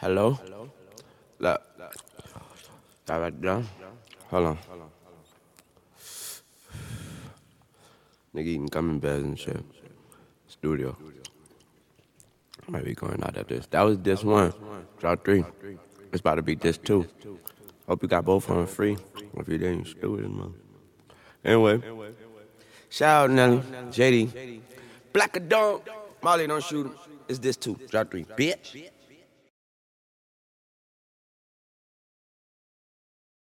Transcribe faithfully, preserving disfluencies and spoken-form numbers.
Hello? Look. That right there? Hold on. Nigga eating gummy bears and shit. Studio. Might be going out at this. That was this one. Drop three. It's about to be this two. Hope you got both of them free. If you didn't, you stupid, man. Anyway. Shout out Nelly. J D. Black a dog. Molly, don't shoot him. It's this two. Drop three. Bitch.